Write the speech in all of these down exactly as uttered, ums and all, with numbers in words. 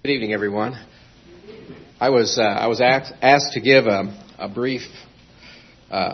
Good evening, everyone. I was uh, I was asked, asked to give a, a brief uh,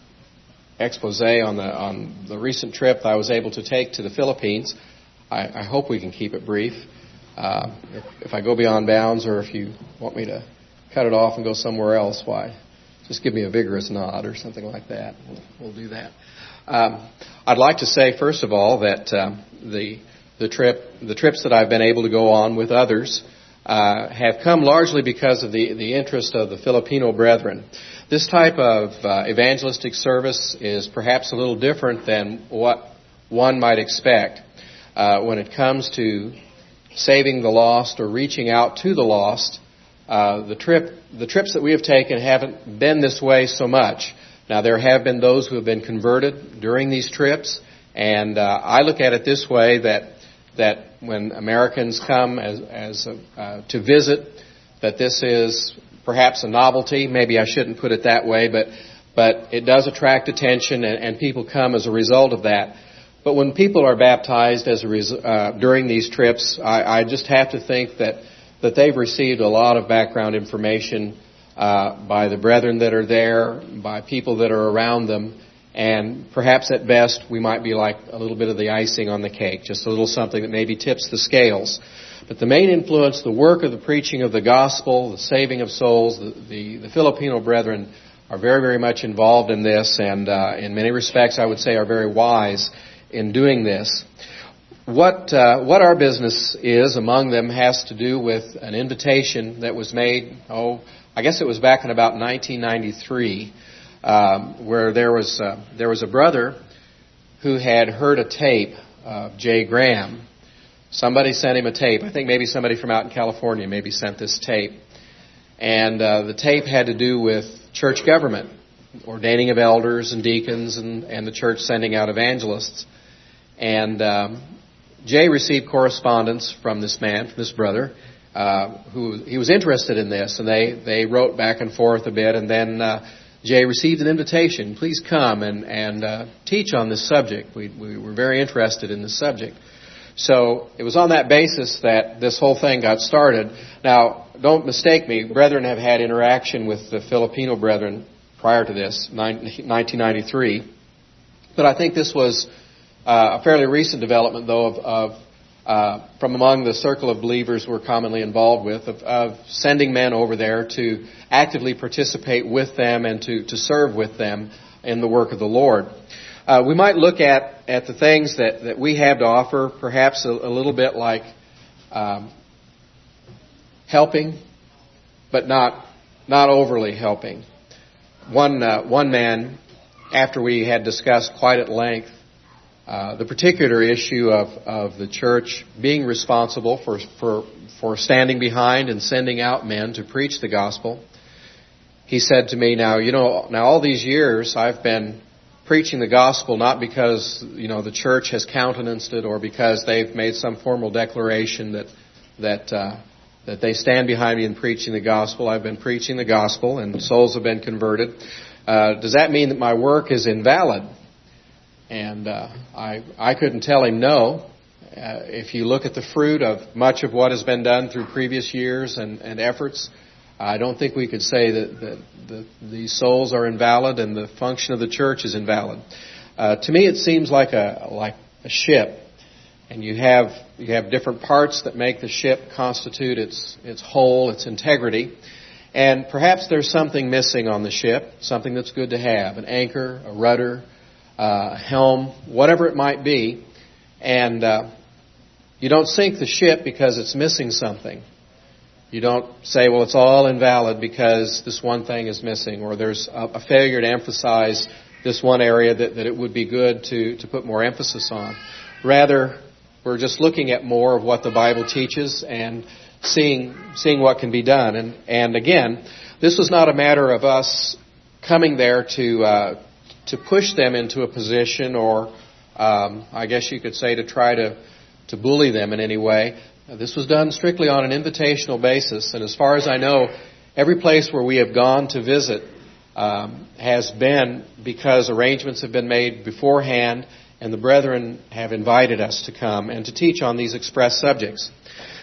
expose on the on the recent trip that I was able to take to the Philippines. I, I hope we can keep it brief. Uh, if, if I go beyond bounds, or if you want me to cut it off and go somewhere else, why, just give me a vigorous nod or something like that. We'll, we'll do that. Um, I'd like to say, first of all, that uh, the the trip the trips that I've been able to go on with others Uh, have come largely because of the, the interest of the Filipino brethren. This type of uh, evangelistic service is perhaps a little different than what one might expect uh, when it comes to saving the lost or reaching out to the lost. Uh, the trip, the trips that we have taken haven't been this way so much. Now, there have been those who have been converted during these trips, and uh, I look at it this way, that that when Americans come as, as a, uh, to visit, that this is perhaps a novelty. Maybe I shouldn't put it that way, but but it does attract attention, and, and people come as a result of that. But when people are baptized as a res- uh, during these trips, I, I just have to think that that they've received a lot of background information uh, by the brethren that are there, by people that are around them. And perhaps at best, we might be like a little bit of the icing on the cake, just a little something that maybe tips the scales. But the main influence, the work of the preaching of the gospel, the saving of souls, the, the, the Filipino brethren are very, very much involved in this, and uh, in many respects, I would say, are very wise in doing this. What uh, what our business is among them has to do with an invitation that was made, oh, I guess it was back in about nineteen ninety-three, Um, where there was uh, there was a brother who had heard a tape of Jay Graham. Somebody sent him a tape. I think maybe somebody from out in California maybe sent this tape. And uh, the tape had to do with church government, ordaining of elders and deacons, and, and the church sending out evangelists. And um, Jay received correspondence from this man, from this brother, uh, who he was interested in this. And they, they wrote back and forth a bit, and then Uh, Jay received an invitation. Please come and, and uh, teach on this subject. We, we were very interested in this subject. So it was on that basis that this whole thing got started. Now, don't mistake me. Brethren have had interaction with the Filipino brethren prior to this, nineteen ninety-three. But I think this was uh, a fairly recent development, though, of, of uh, from among the circle of believers we're commonly involved with, of, of sending men over there to actively participate with them and to, to serve with them in the work of the Lord. Uh, we might look at, at the things that, that we have to offer, perhaps a, a little bit like um, helping, but not not overly helping. One uh, one man, after we had discussed quite at length uh, the particular issue of, of the church being responsible for, for for standing behind and sending out men to preach the gospel, he said to me, now, you know, now all these years I've been preaching the gospel not because, you know, the church has countenanced it or because they've made some formal declaration that that uh, that they stand behind me in preaching the gospel. I've been preaching the gospel and souls have been converted. Uh, does that mean that my work is invalid? And uh, I I couldn't tell him no. Uh, if you look at the fruit of much of what has been done through previous years and, and efforts, I don't think we could say that, that, that these souls are invalid and the function of the church is invalid. Uh, to me, it seems like a like a ship, and you have you have different parts that make the ship constitute its its whole, its integrity. And perhaps there's something missing on the ship, something that's good to have: an anchor, a rudder, uh, a helm, whatever it might be. And uh, you don't sink the ship because it's missing something. You don't say, well, it's all invalid because this one thing is missing, or there's a, a failure to emphasize this one area that, that it would be good to, to put more emphasis on. Rather, we're just looking at more of what the Bible teaches and seeing seeing what can be done. And, and again, this was not a matter of us coming there to uh, to push them into a position, or um, I guess you could say to try to, to bully them in any way. This was done strictly on an invitational basis, and as far as I know, every place where we have gone to visit um, has been because arrangements have been made beforehand, and the brethren have invited us to come and to teach on these express subjects.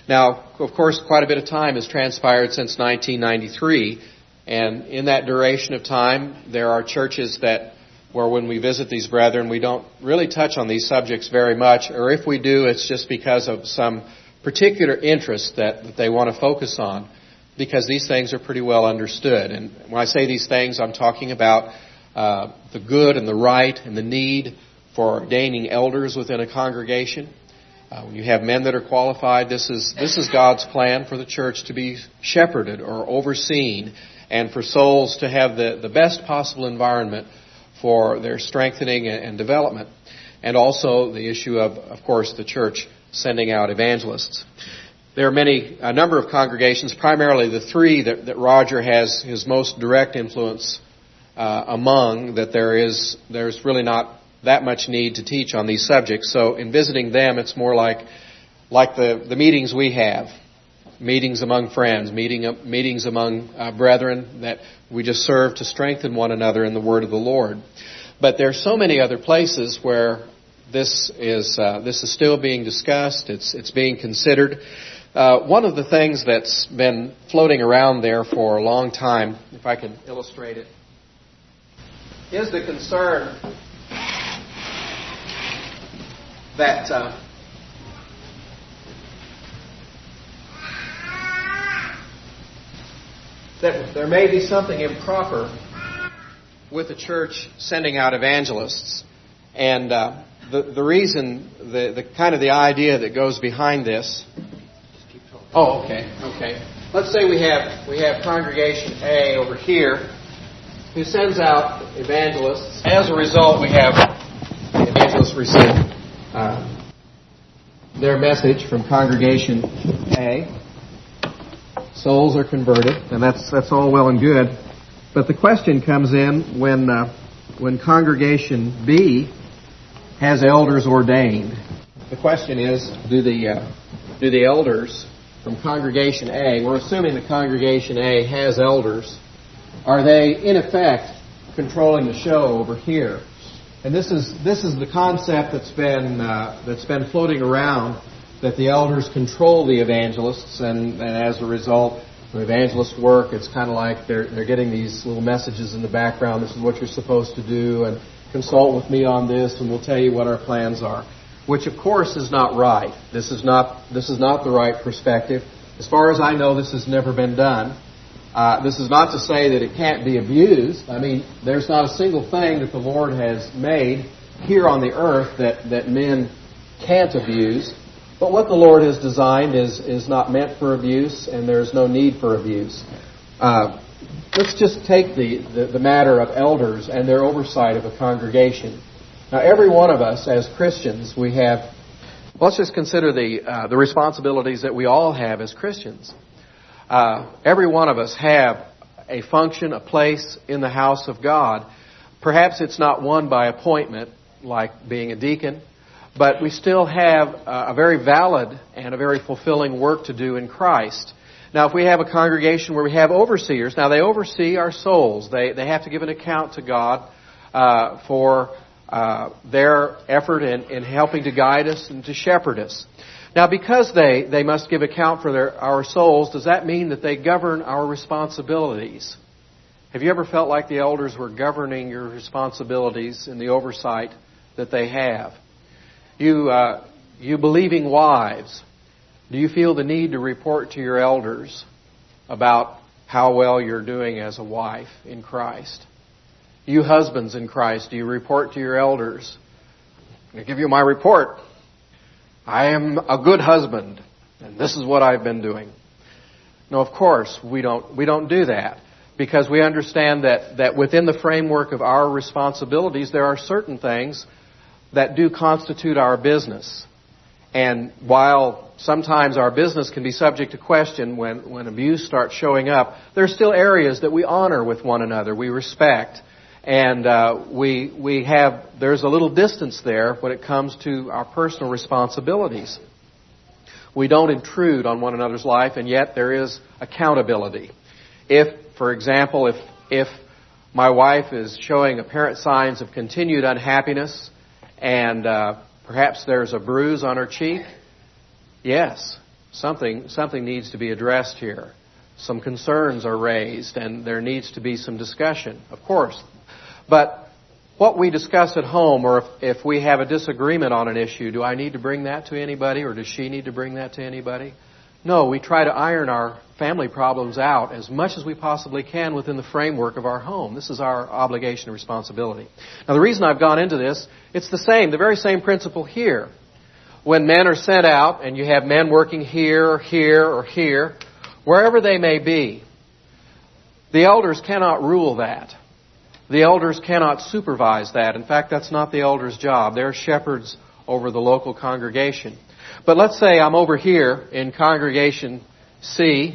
Now, of course, quite a bit of time has transpired since nineteen ninety-three, and in that duration of time, there are churches that, where when we visit these brethren, we don't really touch on these subjects very much, or if we do, it's just because of some particular interest that, that they want to focus on, because these things are pretty well understood. And when I say these things, I'm talking about uh, the good and the right and the need for ordaining elders within a congregation. Uh, when you have men that are qualified, this is this is God's plan for the church to be shepherded or overseen, and for souls to have the, the best possible environment for their strengthening and development. And also the issue of, of course, the church sending out evangelists. There are many, a number of congregations, primarily the three that, that Roger has his most direct influence uh, among, that there is there's really not that much need to teach on these subjects. So in visiting them, it's more like like the, the meetings we have, meetings among friends, meeting meetings among uh, brethren that we just serve to strengthen one another in the Word of the Lord. But there are so many other places where this is uh, this is still being discussed. It's it's being considered. Uh, one of the things that's been floating around there for a long time, if I can illustrate it, is the concern that uh, that there may be something improper with the church sending out evangelists. And uh, the the reason, the, the kind of the idea that goes behind this. Oh, okay, okay. Let's say we have we have congregation A over here who sends out evangelists. As a result, we have evangelists receive uh, their message from congregation A. Souls are converted, and that's that's all well and good. But the question comes in when uh, when congregation B has elders ordained. The question is, do the uh, do the elders from congregation A, we're assuming the congregation A has elders, are they in effect controlling the show over here? And this is this is the concept that's been uh, that's been floating around, that the elders control the evangelists, and, and as a result, when evangelists work, it's kind of like they're they're getting these little messages in the background. This is what you're supposed to do, and consult with me on this, and we'll tell you what our plans are. Which, of course, is not right. This is not this is not the right perspective. As far as I know, this has never been done. Uh, this is not to say that it can't be abused. I mean, there's not a single thing that the Lord has made here on the earth that, that men can't abuse. But what the Lord has designed is, is not meant for abuse, and there's no need for abuse. Uh, let's just take the, the, the matter of elders and their oversight of a congregation. Now, every one of us as Christians, we have, well, let's just consider the uh, the responsibilities that we all have as Christians. Uh, every one of us have a function, a place in the house of God. Perhaps it's not one by appointment, like being a deacon, but we still have a very valid and a very fulfilling work to do in Christ. Now, if we have a congregation where we have overseers, now they oversee our souls. They they have to give an account to God uh, for uh, their effort in, in helping to guide us and to shepherd us. Now, because they, they must give account for their our souls, does that mean that they govern our responsibilities? Have you ever felt like the elders were governing your responsibilities in the oversight that they have? You, uh, you believing wives, do you feel the need to report to your elders about how well you're doing as a wife in Christ? You husbands in Christ, do you report to your elders? I'm going to give you my report. I am a good husband, and this is what I've been doing. No, of course, we don't we don't do that, because we understand that, that within the framework of our responsibilities, there are certain things that do constitute our business. And while sometimes our business can be subject to question when, when abuse starts showing up, there are still areas that we honor with one another, we respect. And uh, we we have, there's a little distance there when it comes to our personal responsibilities. We don't intrude on one another's life, and yet there is accountability. If, for example, if if my wife is showing apparent signs of continued unhappiness, and uh, perhaps there's a bruise on her cheek, yes, something something needs to be addressed here. Some concerns are raised, and there needs to be some discussion, of course. But what we discuss at home, or if, if we have a disagreement on an issue, do I need to bring that to anybody, or does she need to bring that to anybody? No, we try to iron our family problems out as much as we possibly can within the framework of our home. This is our obligation and responsibility. Now, the reason I've gone into this, it's the same, the very same principle here. When men are sent out, and you have men working here, or here, or here, wherever they may be, the elders cannot rule that. The elders cannot supervise that. In fact, that's not the elders' job. They're shepherds over the local congregation. But let's say I'm over here in congregation C,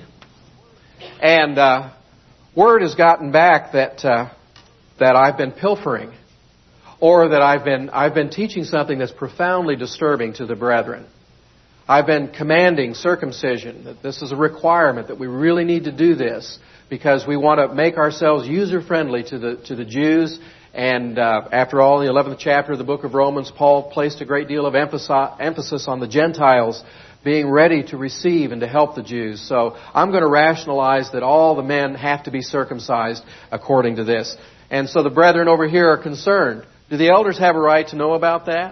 and uh, word has gotten back that uh, that I've been pilfering, or that I've been I've been teaching something that's profoundly disturbing to the brethren. I've been commanding circumcision, that this is a requirement, that we really need to do this because we want to make ourselves user-friendly to the to the Jews. And uh, after all, in the eleventh chapter of the book of Romans, Paul placed a great deal of emphasis on the Gentiles being ready to receive and to help the Jews. So I'm going to rationalize that all the men have to be circumcised according to this. And so the brethren over here are concerned. Do the elders have a right to know about that?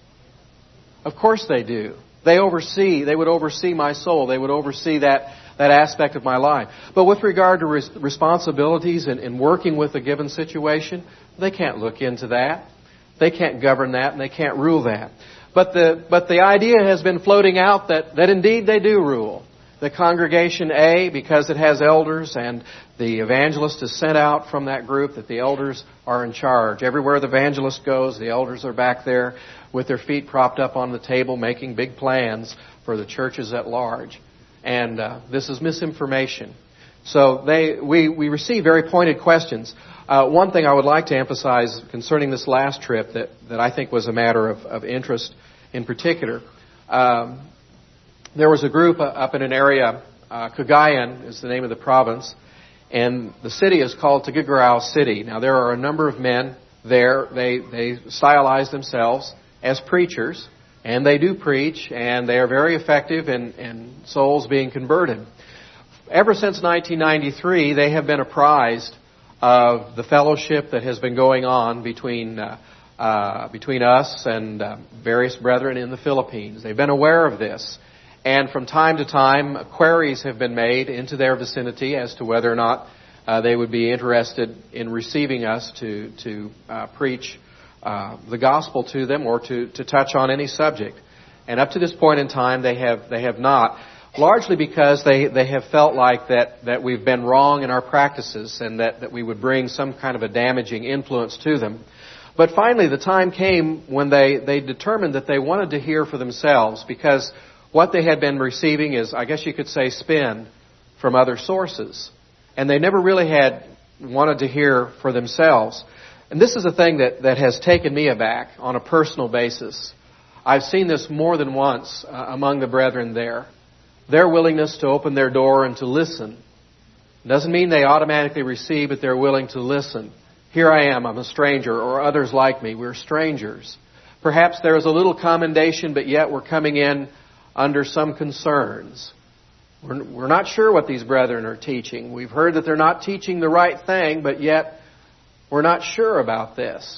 Of course they do. They oversee, they would oversee my soul. They would oversee that, that aspect of my life. But with regard to res- responsibilities and, and working with a given situation, they can't look into that. They can't govern that, and they can't rule that. But the but the idea has been floating out that, that indeed they do rule. The congregation A, because it has elders, and the evangelist is sent out from that group, that the elders are in charge. Everywhere the evangelist goes, the elders are back there with their feet propped up on the table, making big plans for the churches at large. And uh, this is misinformation. So they we, we receive very pointed questions. Uh, one thing I would like to emphasize concerning this last trip that, that I think was a matter of, of interest in particular. Um, there was a group up in an area, uh, Cagayan is the name of the province, and the city is called Tuguegarao City. Now there are a number of men there. They, they stylize themselves as preachers, and they do preach, and they are very effective in, in souls being converted. Ever since nineteen ninety-three, they have been apprised of the fellowship that has been going on between uh, uh, between us and uh, various brethren in the Philippines. They've been aware of this. And from time to time, queries have been made into their vicinity as to whether or not uh, they would be interested in receiving us to, to uh, preach uh, the gospel to them or to, to touch on any subject. And up to this point in time, they have they have not. Largely because they, they have felt like that, that we've been wrong in our practices and that, that we would bring some kind of a damaging influence to them. But finally, the time came when they, they determined that they wanted to hear for themselves, because what they had been receiving is, I guess you could say, spin from other sources. And they never really had wanted to hear for themselves. And this is a thing that, that has taken me aback on a personal basis. I've seen this more than once uh, among the brethren there. Their willingness to open their door and to listen doesn't mean they automatically receive, but they're willing to listen. Here I am, I'm a stranger, or others like me, we're strangers. Perhaps there is a little commendation, but yet we're coming in under some concerns. We're, we're not sure what these brethren are teaching. We've heard that they're not teaching the right thing, but yet we're not sure about this.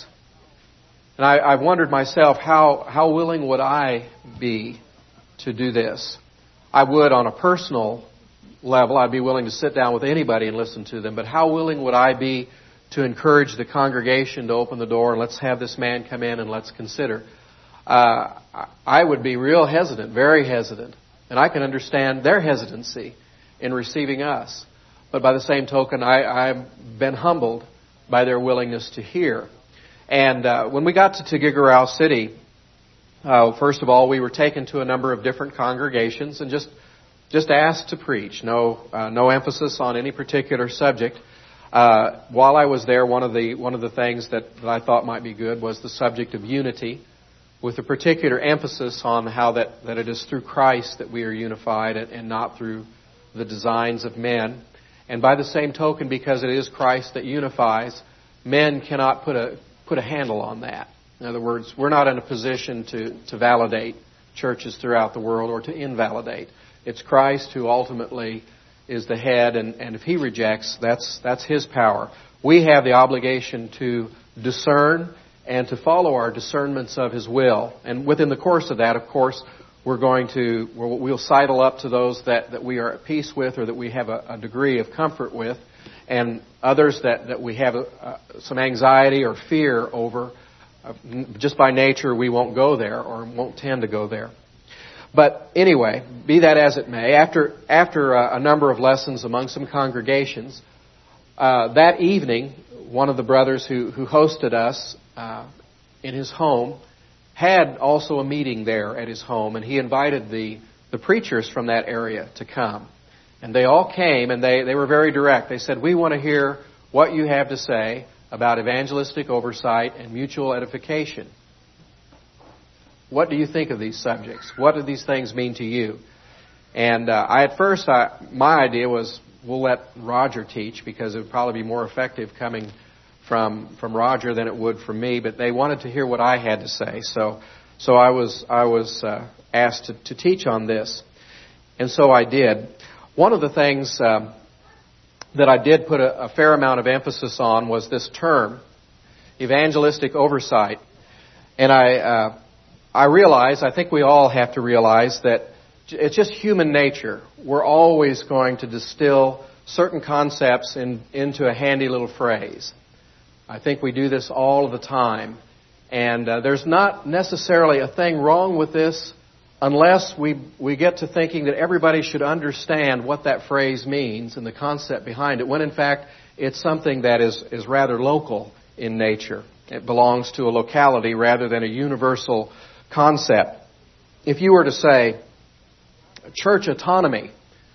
And I, I've wondered myself, how, how willing would I be to do this? I would, on a personal level, I'd be willing to sit down with anybody and listen to them. But how willing would I be to encourage the congregation to open the door and let's have this man come in and let's consider? Uh, I would be real hesitant, very hesitant. And I can understand their hesitancy in receiving us. But by the same token, I, I've been humbled by their willingness to hear. And uh, when we got to Tuguegarao City, Uh, first of all, we were taken to a number of different congregations and just just asked to preach. No, uh, no emphasis on any particular subject. Uh, while I was there, one of the one of the things that, that I thought might be good was the subject of unity, with a particular emphasis on how that, that it is through Christ that we are unified and, and not through the designs of men. And by the same token, because it is Christ that unifies, men cannot put a put a handle on that. In other words, we're not in a position to, to validate churches throughout the world or to invalidate. It's Christ who ultimately is the head, and, and if He rejects, that's that's His power. We have the obligation to discern and to follow our discernments of His will. And within the course of that, of course, we're going to, we'll, we'll sidle up to those that, that we are at peace with or that we have a, a degree of comfort with, and others that, that we have a, a, some anxiety or fear over. Uh, just by nature, we won't go there or won't tend to go there. But anyway, be that as it may, after, after a, a number of lessons among some congregations, uh, that evening, one of the brothers who, who hosted us uh, in his home had also a meeting there at his home, and he invited the, the preachers from that area to come. And they all came, and they, they were very direct. They said, we want to hear what you have to say about evangelistic oversight and mutual edification. What do you think of these subjects? What do these things mean to you? And uh, I, at first, I, my idea was, we'll let Roger teach, because it would probably be more effective coming from from Roger than it would from me. But they wanted to hear what I had to say, so so I was I was uh, asked to, to teach on this, and so I did. One of the things um, that I did put a, a fair amount of emphasis on was this term, evangelistic oversight, and I uh, I realize, I think we all have to realize that it's just human nature. We're always going to distill certain concepts in, into a handy little phrase. I think we do this all the time. And uh, there's not necessarily a thing wrong with this unless we we get to thinking that everybody should understand what that phrase means and the concept behind it, when in fact it's something that is, is rather local in nature. It belongs to a locality rather than a universal concept. If you were to say church autonomy,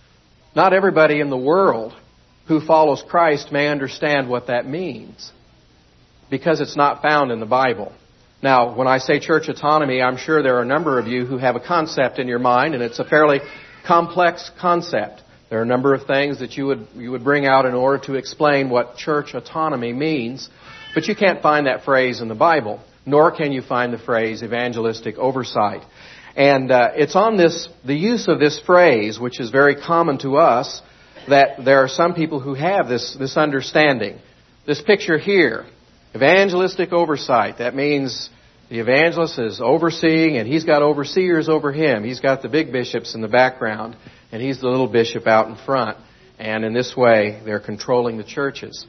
not everybody in the world who follows Christ may understand what that means, because it's not found in the Bible. Now, when I say church autonomy, I'm sure there are a number of you who have a concept in your mind, and it's a fairly complex concept. There are a number of things that you would you would bring out in order to explain what church autonomy means, but you can't find that phrase in the Bible, nor can you find the phrase evangelistic oversight. And uh, it's on this the use of this phrase, which is very common to us, that there are some people who have this this understanding. This picture here, evangelistic oversight, that means the evangelist is overseeing, and he's got overseers over him. He's got the big bishops in the background, and he's the little bishop out in front. And in this way, they're controlling the churches.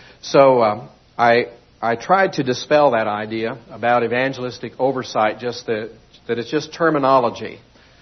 So um, I I tried to dispel that idea about evangelistic oversight, just that, that it's just terminology.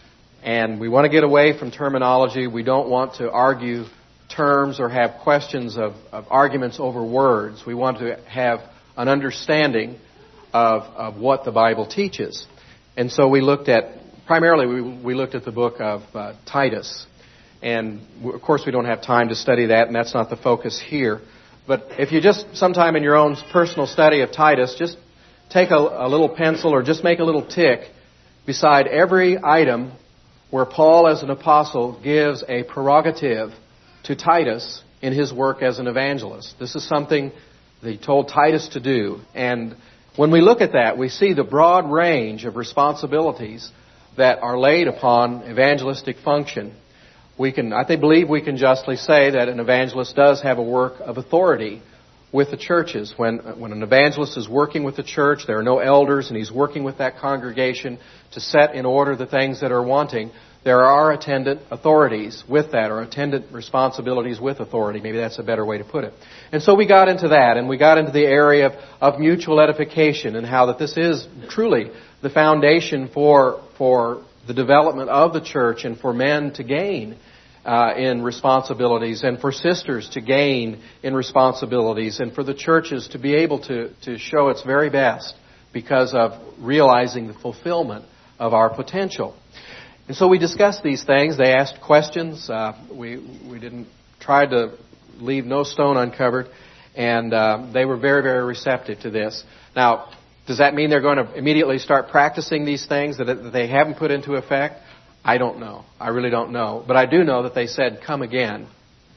And we want to get away from terminology. We don't want to argue terms or have questions of, of arguments over words. We want to have an understanding of, of what the Bible teaches. And so we looked at, primarily we, we looked at the book of uh, Titus. And of course we don't have time to study that, and that's not the focus here. But if you just, sometime in your own personal study of Titus, just take a, a little pencil or just make a little tick beside every item where Paul as an apostle gives a prerogative to Titus in his work as an evangelist. This is something that he told Titus to do. And when we look at that, we see the broad range of responsibilities that are laid upon evangelistic function. We can, I think, believe we can justly say that an evangelist does have a work of authority with the churches. When, when an evangelist is working with the church, there are no elders, and he's working with that congregation to set in order the things that are wanting. There are attendant authorities with that, or attendant responsibilities with authority. Maybe that's a better way to put it. And so we got into that, and we got into the area of, of mutual edification, and how that this is truly the foundation for for the development of the church, and for men to gain uh, in responsibilities, and for sisters to gain in responsibilities, and for the churches to be able to, to show its very best because of realizing the fulfillment of our potential. And so we discussed these things. They asked questions. Uh, we we didn't try to leave no stone uncovered, and uh, they were very, very receptive to this. Now, does that mean they're going to immediately start practicing these things that, that they haven't put into effect? I don't know. I really don't know. But I do know that they said, come again,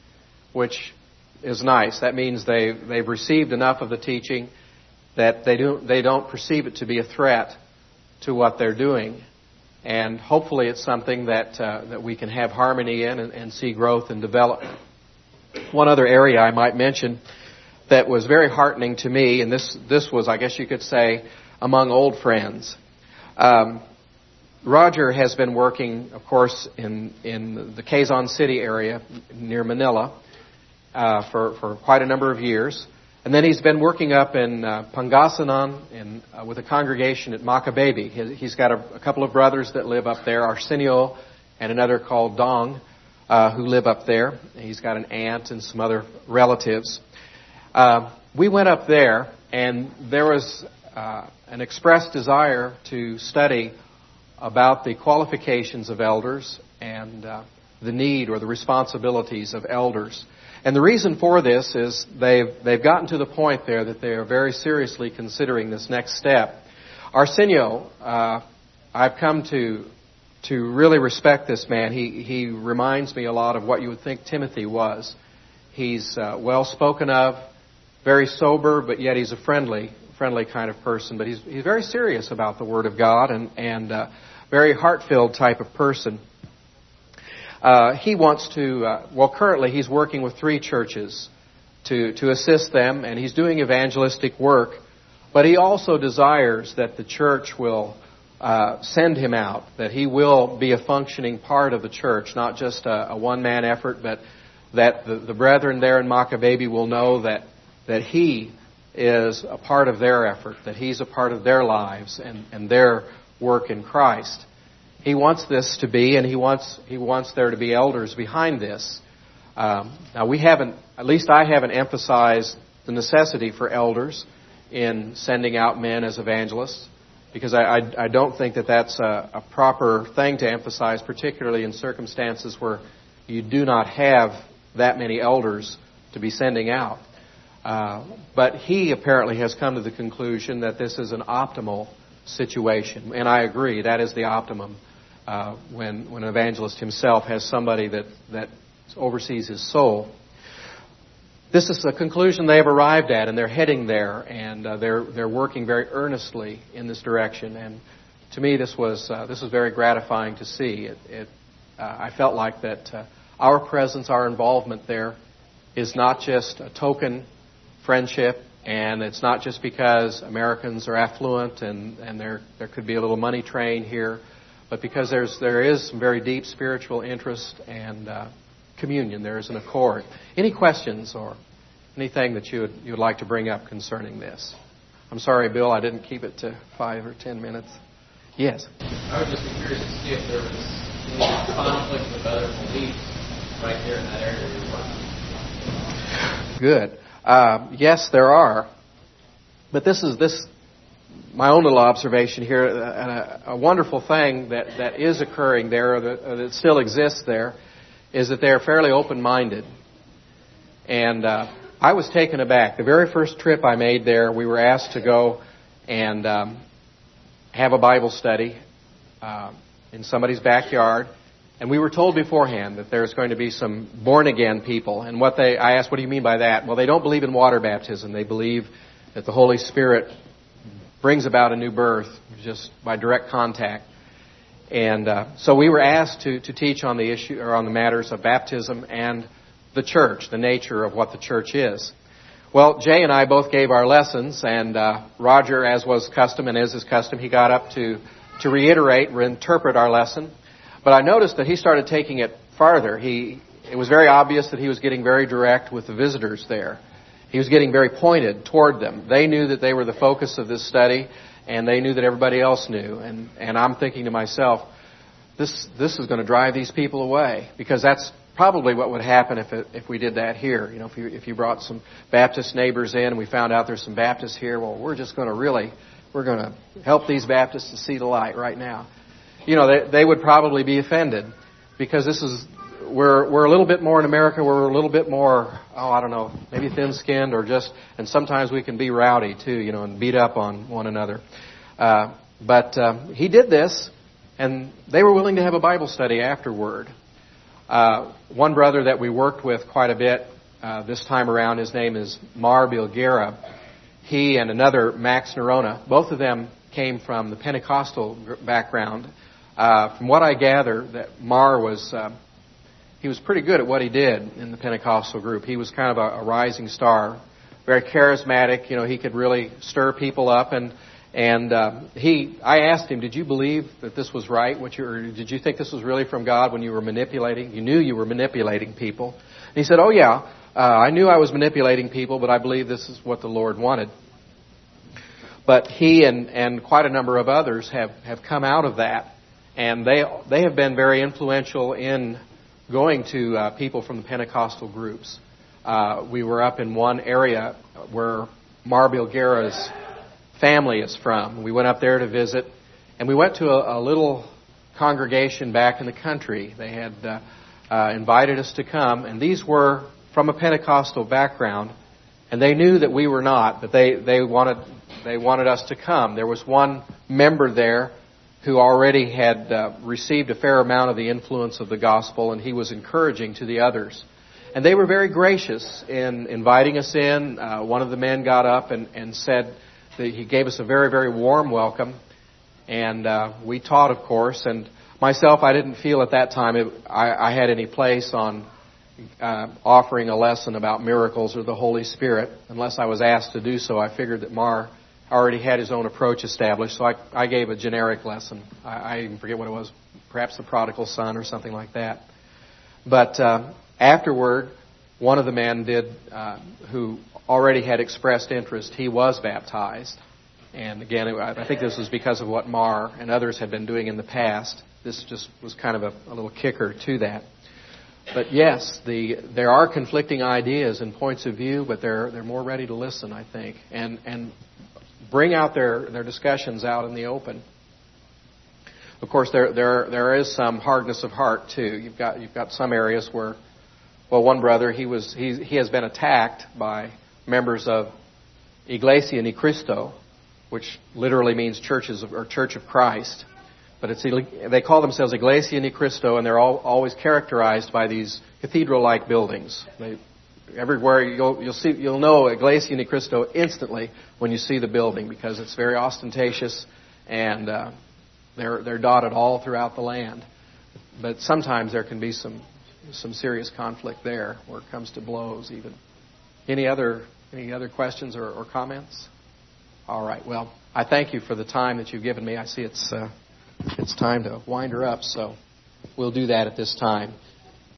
which is nice. That means they, they've received enough of the teaching that they don't, they don't perceive it to be a threat to what they're doing. And hopefully it's something that uh, that we can have harmony in and, and see growth and development. One other area I might mention that was very heartening to me, and this this was, I guess you could say, among old friends. Um, Roger has been working, of course, in, in the Quezon City area near Manila uh, for, for quite a number of years. And then he's been working up in uh, Pangasinan in, uh, with a congregation at Macabebe. He, he's got a, a couple of brothers that live up there, Arsenio and another called Dong, uh, who live up there. He's got an aunt and some other relatives. Uh, we went up there, and there was uh, an expressed desire to study about the qualifications of elders and uh, the need or the responsibilities of elders. And the reason for this is they've they've gotten to the point there that they are very seriously considering this next step. Arsenio, uh, I've come to to really respect this man. He he reminds me a lot of what you would think Timothy was. He's uh, well spoken of, very sober, but yet he's a friendly friendly kind of person. But he's he's very serious about the Word of God and and uh, very heart-filled type of person. Uh, he wants to, uh, well, currently he's working with three churches to, to assist them, and he's doing evangelistic work. But he also desires that the church will uh, send him out, that he will be a functioning part of the church, not just a, a one-man effort, but that the, the brethren there in Macabebe will know that, that he is a part of their effort, that he's a part of their lives and, and their work in Christ. He wants this to be, and he wants he wants there to be elders behind this. Um, now we haven't, at least I haven't emphasized the necessity for elders in sending out men as evangelists, because I, I, I don't think that that's a, a proper thing to emphasize, particularly in circumstances where you do not have that many elders to be sending out. Uh, but he apparently has come to the conclusion that this is an optimal situation. And I agree, that is the optimum uh, when when an evangelist himself has somebody that, that oversees his soul. This is a conclusion they have arrived at, and they're heading there, and uh, they're they're working very earnestly in this direction. And to me, this was uh, this was very gratifying to see. It, it uh, I felt like that uh, our presence, our involvement there, is not just a token friendship. And it's not just because Americans are affluent and, and there there could be a little money train here, but because there's there is some very deep spiritual interest and uh, communion. There is an accord. Any questions or anything that you would you would like to bring up concerning this? I'm sorry, Bill, I didn't keep it to five or ten minutes. Yes. I would just be curious to see if there was any conflict with other beliefs right there in that area you're working. Good. Uh, yes, there are, but this is this my own little observation here. Uh, a, a wonderful thing that, that is occurring there, or that, or that still exists there, is that they are fairly open-minded. And uh, I was taken aback. The very first trip I made there, we were asked to go and um, have a Bible study uh, in somebody's backyard. And we were told beforehand that there's going to be some born-again people. And what they, I asked, what do you mean by that? Well, they don't believe in water baptism. They believe that the Holy Spirit brings about a new birth just by direct contact. And uh, so we were asked to, to teach on the issue or on the matters of baptism and the church, the nature of what the church is. Well, Jay and I both gave our lessons, and uh, Roger, as was custom and is his custom, he got up to to reiterate, reinterpret our lesson. But I noticed that he started taking it farther. He, it was very obvious that he was getting very direct with the visitors there. He was getting very pointed toward them. They knew that they were the focus of this study, and they knew that everybody else knew. And, and I'm thinking to myself, this this is going to drive these people away, because that's probably what would happen if it, if we did that here. You know, if you if you brought some Baptist neighbors in and we found out there's some Baptists here, well, we're just going to really we're going to help these Baptists to see the light right now. You know, they, they would probably be offended, because this is, we're we're a little bit more in America, we're a little bit more, oh, I don't know, maybe thin-skinned or just, and sometimes we can be rowdy too, you know, and beat up on one another. Uh, but um, he did this, and they were willing to have a Bible study afterward. Uh, one brother that we worked with quite a bit uh, this time around, his name is Mar Bilguera. He and another, Max Nerona, both of them came from the Pentecostal background. Uh, from what I gather, that Marr was uh, he was pretty good at what he did in the Pentecostal group. He was kind of a, a rising star, very charismatic. You know, he could really stir people up. And and uh, he, I asked him, did you believe that this was right? What you, or did you think this was really from God when you were manipulating? You knew you were manipulating people. And he said, oh yeah, uh, I knew I was manipulating people, but I believe this is what the Lord wanted. But he and, and quite a number of others have, have come out of that. And they they have been very influential in going to uh, people from the Pentecostal groups. Uh, we were up in one area where Mar Bilguera's family is from. We went up there to visit, and we went to a, a little congregation back in the country. They had uh, uh, invited us to come, and these were from a Pentecostal background, and they knew that we were not, but they, they wanted they wanted us to come. There was one member there who already had uh, received a fair amount of the influence of the gospel, and he was encouraging to the others. And they were very gracious in inviting us in. Uh, one of the men got up and, and said that he gave us a very, very warm welcome. And uh, we taught, of course. And myself, I didn't feel at that time it, I, I had any place on uh, offering a lesson about miracles or the Holy Spirit. Unless I was asked to do so, I figured that Mar already had his own approach established, so I, I gave a generic lesson. I, I even forget what it was, perhaps the prodigal son or something like that. But uh, afterward, one of the men did, uh, who already had expressed interest, he was baptized. And again, I think this was because of what Mar and others had been doing in the past. This just was kind of a, a little kicker to that. But yes, the there are conflicting ideas and points of view, but they're they're more ready to listen, I think, and and bring out their, their discussions out in the open. Of course, there there there is some hardness of heart too. You've got you've got some areas where, well, one brother he was he he has been attacked by members of Iglesia Ni Cristo, which literally means churches of, or Church of Christ, but it's they call themselves Iglesia Ni Cristo, and they're all always characterized by these cathedral-like buildings. They, Everywhere you'll you'll see you'll know Iglesia Ni Cristo instantly when you see the building, because it's very ostentatious, and uh, they're they're dotted all throughout the land. But sometimes there can be some some serious conflict there, where it comes to blows even. Any other any other questions or, or comments? All right. Well, I thank you for the time that you've given me. I see it's uh, it's time to wind her up, so we'll do that at this time.